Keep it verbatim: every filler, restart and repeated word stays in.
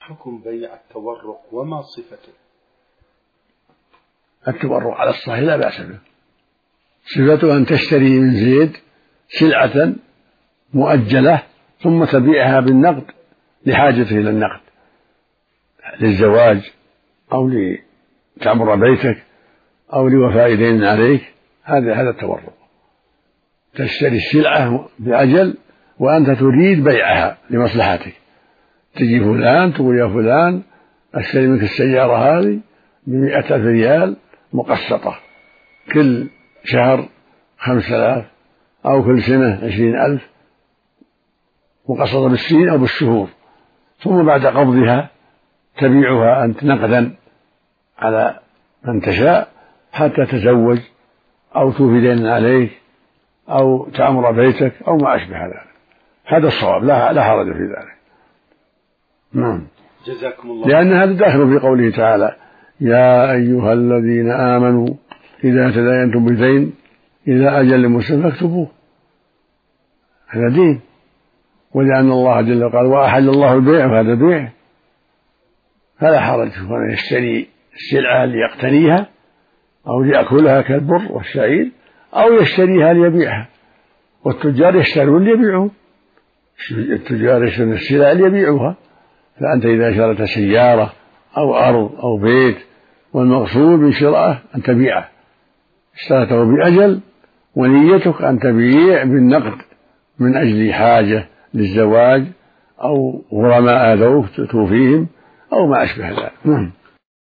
حكم بيع التورق وما صفته؟ التورق على الصحيح لا بأس به، صفته أن تشتري من زيد سلعة مؤجلة ثم تبيعها بالنقد لحاجته إلى النقد للزواج أو لتعمر بيتك أو لوفاء دين عليك، هذا هذا التورق. تشتري السلعة بأجل وأنت تريد بيعها لمصلحتك، تجي فلان تقول يا فلان أشتري منك السيارة هذه بمئة ألف ريال مقسطة كل شهر خمسة آلاف أو كل سنة عشرين ألف مقسطة بالسنين أو بالشهور، ثم بعد قبضها تبيعها أنت نقدا على من تشاء حتى تزوج أو توفي دين عليك أو تعمر بيتك أو ما أشبه ذلك. هذا الصواب، لا لا حرج في ذلك. نعم. جزاكم الله. لأن هذا داخل في قوله تعالى يا أيها الذين آمنوا إذا تداينتم بدين إلى أجل مسمى فاكتبوه، هذا دين. ولأن الله جل وعلا قال وأحل الله البيع وهذا بيع، فلا حرج أن يشتري السلعة ليقتنيها أو ليأكلها كالبر والشعير أو يشتريها ليبيعها، والتجار يشترون ليبيعون، التجار يشترون السلع ليبيعوها. فأنت إذا شريت سيارة أو أرض أو بيت والمقصود من شرائه أن تبيعه، اشتريته بأجل ونيتك أن تبيع بالنقد من أجل حاجة للزواج أو غرماء آذوك توفيهم أو ما أشبه ذلك.